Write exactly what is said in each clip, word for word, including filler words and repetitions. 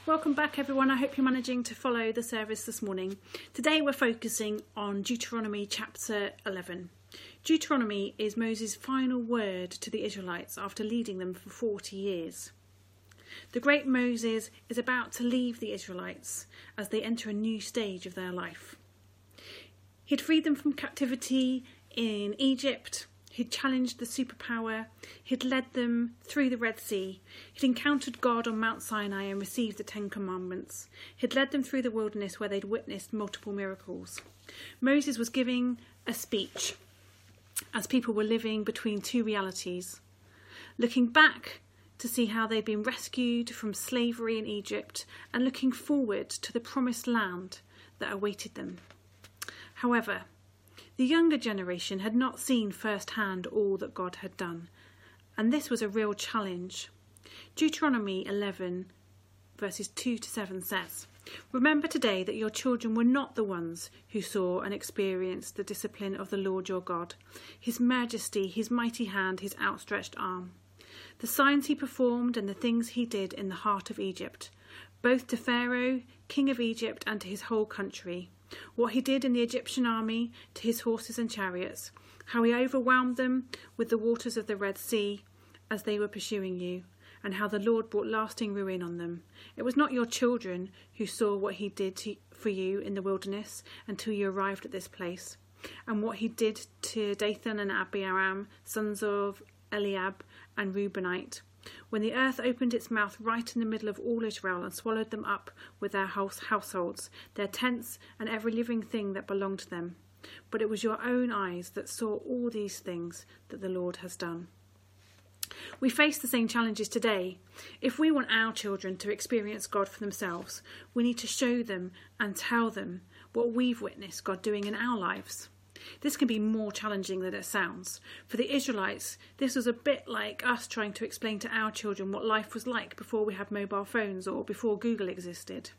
Welcome back everyone, I hope you're managing to follow the service this morning. Today we're focusing on Deuteronomy chapter eleven. Deuteronomy is Moses' final word to the Israelites after leading them for forty years. The great Moses is about to leave the Israelites as they enter a new stage of their life. He'd freed them from captivity in Egypt. He'd challenged the superpower, he'd led them through the Red Sea, he'd encountered God on Mount Sinai and received the Ten Commandments, he'd led them through the wilderness where they'd witnessed multiple miracles. Moses was giving a speech as people were living between two realities, looking back to see how they'd been rescued from slavery in Egypt and looking forward to the promised land that awaited them. However, the younger generation had not seen firsthand all that God had done, and this was a real challenge. Deuteronomy eleven verses two to seven says, "Remember today that your children were not the ones who saw and experienced the discipline of the Lord your God, his majesty, his mighty hand, his outstretched arm, the signs he performed and the things he did in the heart of Egypt, both to Pharaoh, king of Egypt, and to his whole country, what he did in the Egyptian army to his horses and chariots, how he overwhelmed them with the waters of the Red Sea as they were pursuing you, and how the Lord brought lasting ruin on them. It was not your children who saw what he did to, for you in the wilderness until you arrived at this place, and what he did to Dathan and Abiram, sons of Eliab and Reubenite, when the earth opened its mouth right in the middle of all Israel and swallowed them up with their house households, their tents, and every living thing that belonged to them. But it was your own eyes that saw all these things that the Lord has done." We face the same challenges today. If we want our children to experience God for themselves, we need to show them and tell them what we've witnessed God doing in our lives. This can be more challenging than it sounds. For the Israelites, this was a bit like us trying to explain to our children what life was like before we had mobile phones or before Google existed.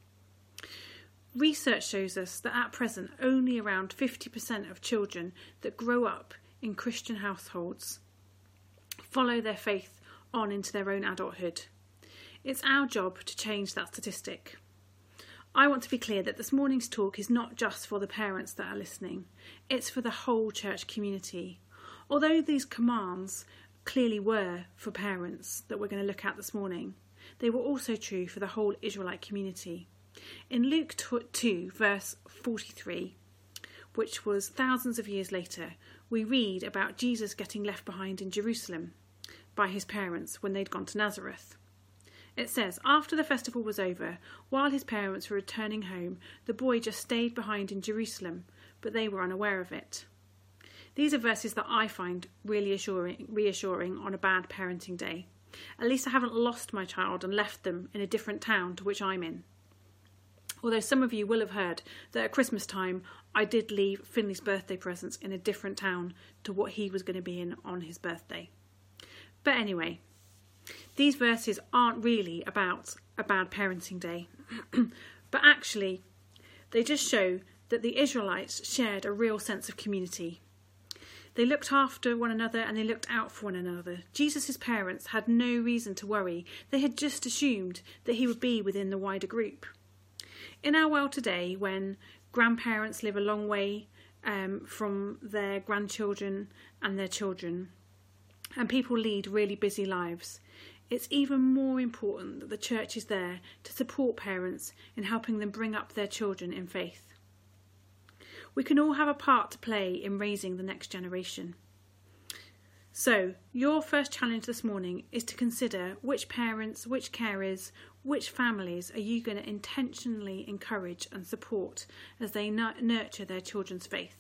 Research shows us that at present, only around fifty percent of children that grow up in Christian households follow their faith on into their own adulthood. It's our job to change that statistic. I want to be clear that this morning's talk is not just for the parents that are listening, it's for the whole church community. Although these commands clearly were for parents that we're going to look at this morning, they were also true for the whole Israelite community. In Luke two, verse forty-three, which was thousands of years later, we read about Jesus getting left behind in Jerusalem by his parents when they'd gone to Nazareth. It says, after the festival was over, while his parents were returning home, the boy just stayed behind in Jerusalem, but they were unaware of it. These are verses that I find really assuring, reassuring on a bad parenting day. At least I haven't lost my child and left them in a different town to which I'm in. Although some of you will have heard that at Christmas time, I did leave Finley's birthday presents in a different town to what he was going to be in on his birthday. But anyway, these verses aren't really about a bad parenting day, but actually they just show that the Israelites shared a real sense of community. They looked after one another and they looked out for one another. Jesus' parents had no reason to worry. They had just assumed that he would be within the wider group. In our world today, when grandparents live a long way um, from their grandchildren and their children, and people lead really busy lives, it's even more important that the church is there to support parents in helping them bring up their children in faith. We can all have a part to play in raising the next generation. So, your first challenge this morning is to consider which parents, which carers, which families are you going to intentionally encourage and support as they nurture their children's faith.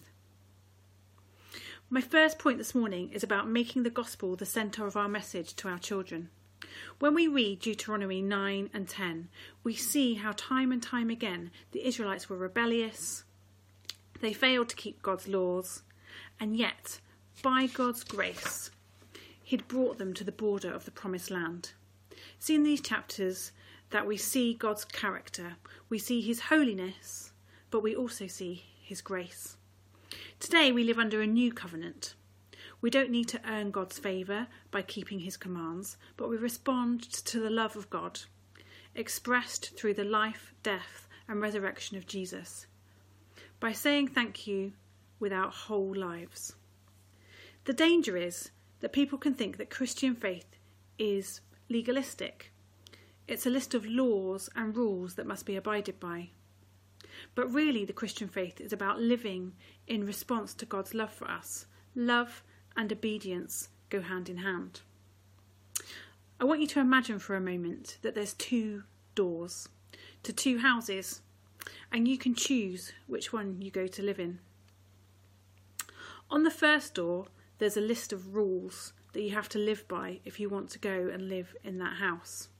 My first point this morning is about making the gospel the centre of our message to our children. When we read Deuteronomy nine and ten, we see how time and time again the Israelites were rebellious, they failed to keep God's laws, and yet, by God's grace, he'd brought them to the border of the promised land. See in these chapters that we see God's character, we see his holiness, but we also see his grace. Today we live under a new covenant. We don't need to earn God's favour by keeping his commands, but we respond to the love of God. expressed through the life, death and resurrection of Jesus, by saying thank you with our whole lives. The danger is that people can think that Christian faith is legalistic. It's a list of laws and rules that must be abided by. But really, the Christian faith is about living in response to God's love for us. Love and obedience go hand in hand. I want you to imagine for a moment that there's two doors to two houses, and you can choose which one you go to live in. On the first door, there's a list of rules that you have to live by if you want to go and live in that house.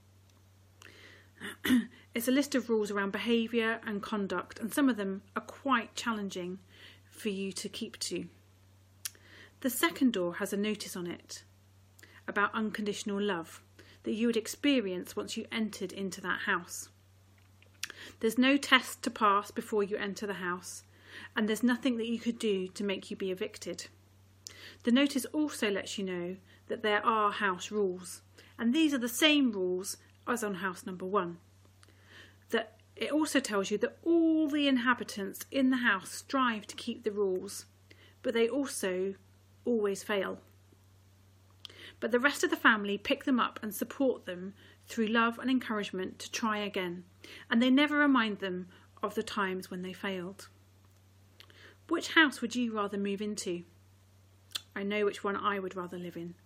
It's a list of rules around behaviour and conduct, and some of them are quite challenging for you to keep to. The second door has a notice on it about unconditional love that you would experience once you entered into that house. There's no test to pass before you enter the house, and there's nothing that you could do to make you be evicted. The notice also lets you know that there are house rules, and these are the same rules as on house number one. That it also tells you that all the inhabitants in the house strive to keep the rules, but they also always fail. But the rest of the family pick them up and support them through love and encouragement to try again, and they never remind them of the times when they failed. Which house would you rather move into? I know which one I would rather live in.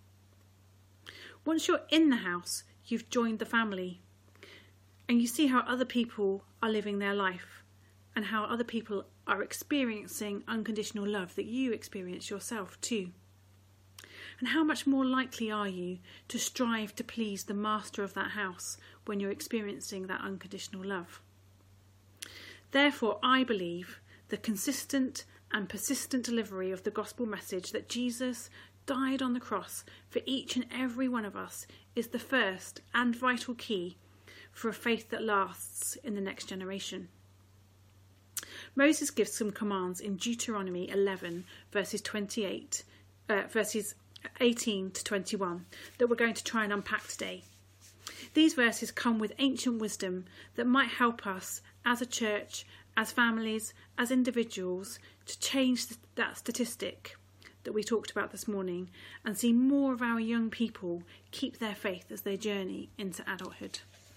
Once you're in the house, you've joined the family, and you see how other people are living their life and how other people are experiencing unconditional love that you experience yourself too. And how much more likely are you to strive to please the master of that house when you're experiencing that unconditional love? Therefore, I believe the consistent and persistent delivery of the gospel message that Jesus died on the cross for each and every one of us is the first and vital key for a faith that lasts in the next generation. Moses gives some commands in Deuteronomy eleven, verses twenty-eight, uh, verses eighteen to twenty-one, that we're going to try and unpack today. These verses come with ancient wisdom that might help us as a church, as families, as individuals, to change that statistic that we talked about this morning and see more of our young people keep their faith as they journey into adulthood.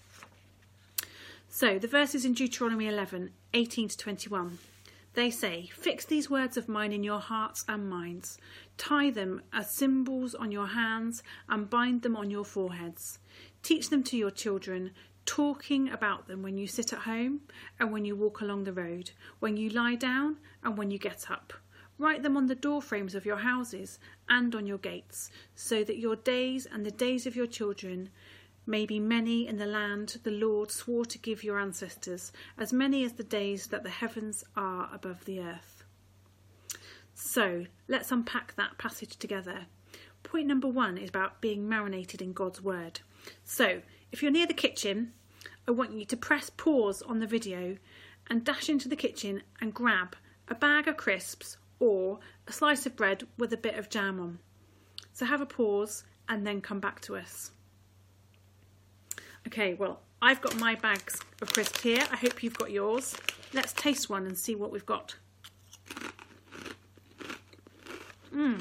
So the verses in Deuteronomy eleven, eighteen to twenty-one, they say, "Fix these words of mine in your hearts and minds. Tie them as symbols on your hands and bind them on your foreheads. Teach them to your children, talking about them when you sit at home and when you walk along the road, when you lie down and when you get up. Write them on the door frames of your houses and on your gates, so that your days and the days of your children may be many in the land the Lord swore to give your ancestors, as many as the days that the heavens are above the earth." So let's unpack that passage together. Point number one is about being marinated in God's word. So if you're near the kitchen, I want you to press pause on the video and dash into the kitchen and grab a bag of crisps or a slice of bread with a bit of jam on. So have a pause and then come back to us. Okay, well, I've got my bags of crisps here. I hope you've got yours. Let's taste one and see what we've got. Mmm.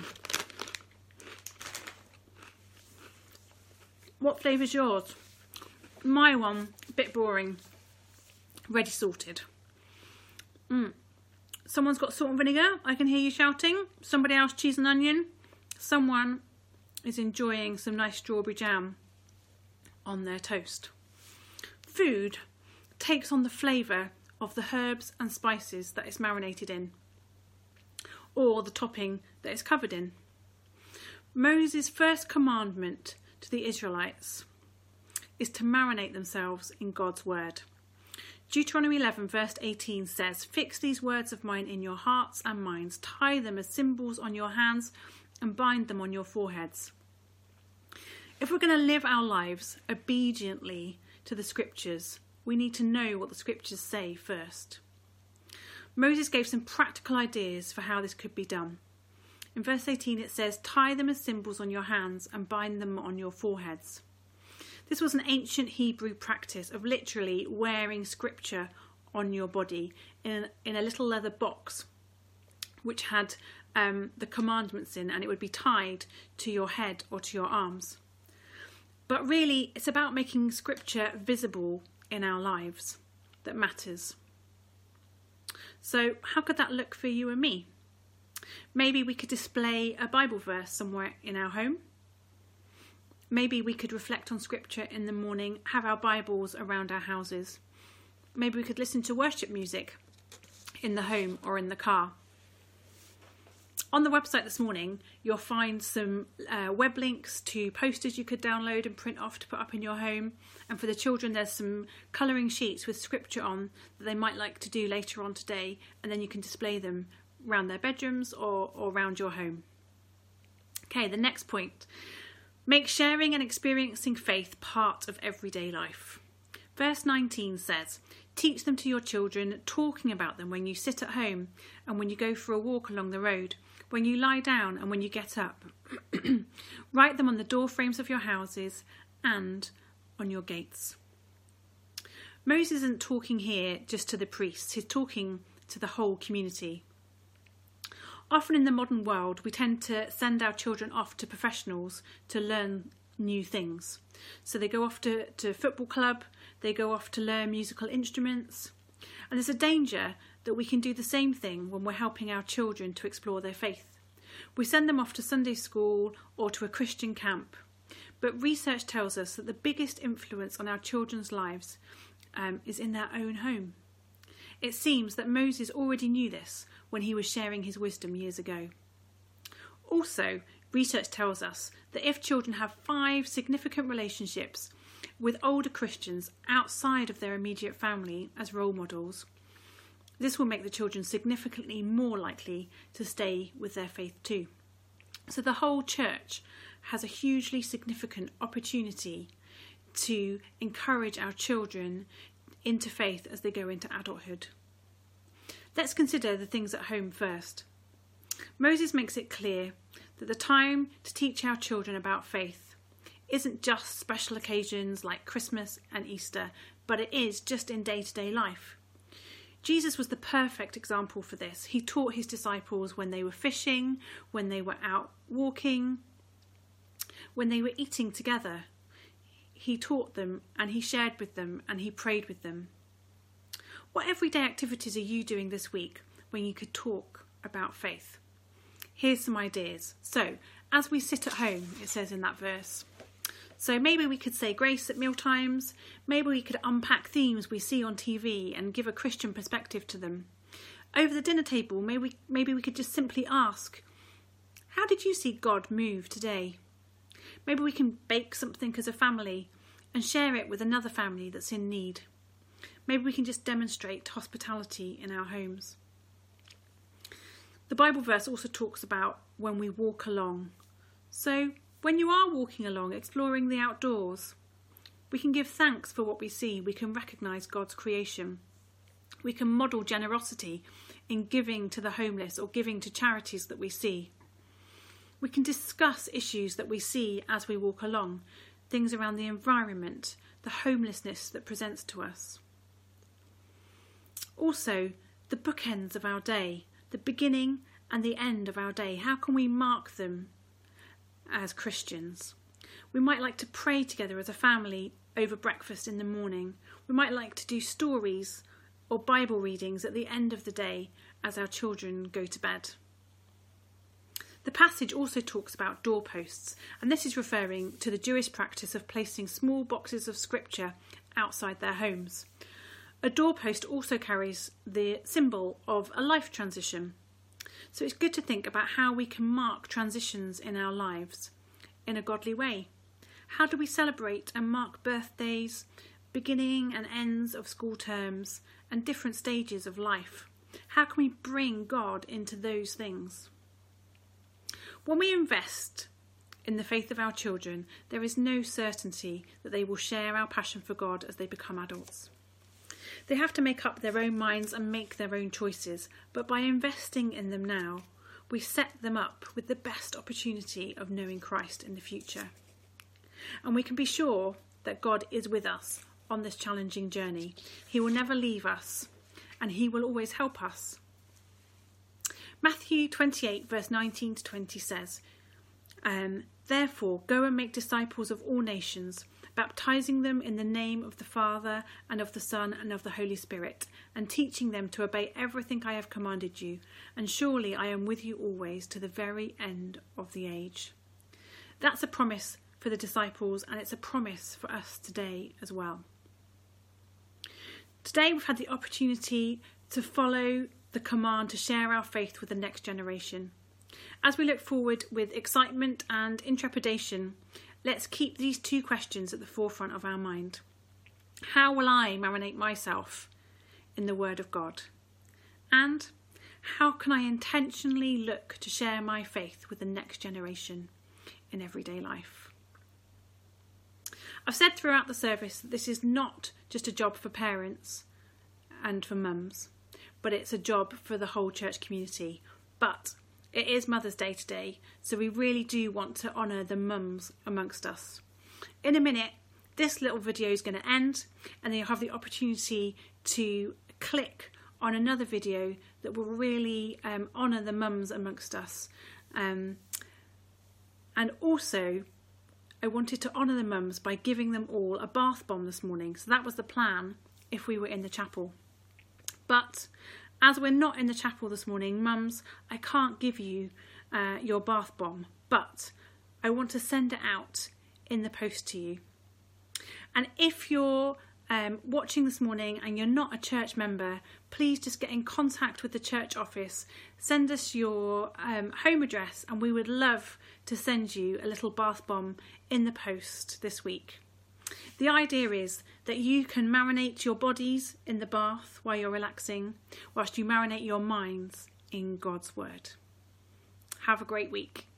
What flavour's yours? My one, a bit boring. Ready salted. Mmm. Someone's got salt and vinegar. I can hear you shouting. Somebody else, cheese and onion. Someone is enjoying some nice strawberry jam on their toast. Food takes on the flavour of the herbs and spices that it's marinated in, or the topping that it's covered in. Moses' first commandment to the Israelites is to marinate themselves in God's word. Deuteronomy eleven verse eighteen says, "Fix these words of mine in your hearts and minds, tie them as symbols on your hands and bind them on your foreheads." If we're going to live our lives obediently to the scriptures, we need to know what the scriptures say first. Moses gave some practical ideas for how this could be done. In verse eighteen it says, "Tie them as symbols on your hands and bind them on your foreheads." This was an ancient Hebrew practice of literally wearing scripture on your body in, in a little leather box which had um, the commandments in, and it would be tied to your head or to your arms. But really, it's about making scripture visible in our lives that matters. So how could that look for you and me? Maybe we could display a Bible verse somewhere in our home. Maybe we could reflect on scripture in the morning, have our Bibles around our houses. Maybe we could listen to worship music in the home or in the car. On the website this morning, you'll find some uh, web links to posters you could download and print off to put up in your home. And for the children, there's some colouring sheets with scripture on that they might like to do later on today. And then you can display them around their bedrooms or, or around your home. Okay, the next point. Make sharing and experiencing faith part of everyday life. Verse nineteen says, teach them to your children, talking about them when you sit at home and when you go for a walk along the road, when you lie down and when you get up. Write them on the door frames of your houses and on your gates. Moses isn't talking here just to the priests, he's talking to the whole community. Often in the modern world, we tend to send our children off to professionals to learn new things. So they go off to, to football club, they go off to learn musical instruments. And there's a danger that we can do the same thing when we're helping our children to explore their faith. We send them off to Sunday school or to a Christian camp. But research tells us that the biggest influence on our children's lives um, is in their own home. It seems that Moses already knew this when he was sharing his wisdom years ago. Also, research tells us that if children have five significant relationships with older Christians outside of their immediate family as role models, this will make the children significantly more likely to stay with their faith too. So the whole church has a hugely significant opportunity to encourage our children into faith as they go into adulthood. Let's consider the things at home first. Moses makes it clear that the time to teach our children about faith isn't just special occasions like Christmas and Easter, but it is just in day-to-day life. Jesus was the perfect example for this. He taught his disciples when they were fishing, when they were out walking, when they were eating together. He taught them and he shared with them and he prayed with them. What everyday activities are you doing this week when you could talk about faith? Here's some ideas. So, as we sit at home, it says in that verse. So maybe we could say grace at mealtimes. Maybe we could unpack themes we see on T V and give a Christian perspective to them. Over the dinner table, maybe we, maybe we could just simply ask, how did you see God move today? Maybe we can bake something as a family and share it with another family that's in need. Maybe we can just demonstrate hospitality in our homes. The Bible verse also talks about when we walk along. So when you are walking along, exploring the outdoors, we can give thanks for what we see. We can recognise God's creation. We can model generosity in giving to the homeless or giving to charities that we see. We can discuss issues that we see as we walk along, things around the environment, the homelessness that presents to us. Also, the bookends of our day, the beginning and the end of our day. How can we mark them as Christians? We might like to pray together as a family over breakfast in the morning. We might like to do stories or Bible readings at the end of the day as our children go to bed. The passage also talks about doorposts, and this is referring to the Jewish practice of placing small boxes of scripture outside their homes. A doorpost also carries the symbol of a life transition. So it's good to think about how we can mark transitions in our lives in a godly way. How do we celebrate and mark birthdays, beginning and ends of school terms, and different stages of life? How can we bring God into those things? When we invest in the faith of our children, there is no certainty that they will share our passion for God as they become adults. They have to make up their own minds and make their own choices, but by investing in them now, we set them up with the best opportunity of knowing Christ in the future. And we can be sure that God is with us on this challenging journey. He will never leave us, and he will always help us. Matthew twenty-eight verse nineteen to twenty says, um, "Therefore go and make disciples of all nations, baptizing them in the name of the Father and of the Son and of the Holy Spirit, and teaching them to obey everything I have commanded you. And surely I am with you always to the very end of the age." That's a promise for the disciples, and it's a promise for us today as well. Today we've had the opportunity to follow the command to share our faith with the next generation. As we look forward with excitement and intrepidation, let's keep these two questions at the forefront of our mind. How will I marinate myself in the Word of God? And how can I intentionally look to share my faith with the next generation in everyday life? I've said throughout the service that this is not just a job for parents and for mums, but it's a job for the whole church community. But it is Mother's Day today, so we really do want to honour the mums amongst us. In a minute, this little video is going to end, and then you'll have the opportunity to click on another video that will really um, honour the mums amongst us. Um, and also, I wanted to honour the mums by giving them all a bath bomb this morning. So that was the plan if we were in the chapel. But as we're not in the chapel this morning, mums, I can't give you uh, your bath bomb, but I want to send it out in the post to you. And if you're um, watching this morning and you're not a church member, please just get in contact with the church office. Send us your um, home address, and we would love to send you a little bath bomb in the post this week. The idea is that you can marinate your bodies in the bath while you're relaxing, whilst you marinate your minds in God's word. Have a great week.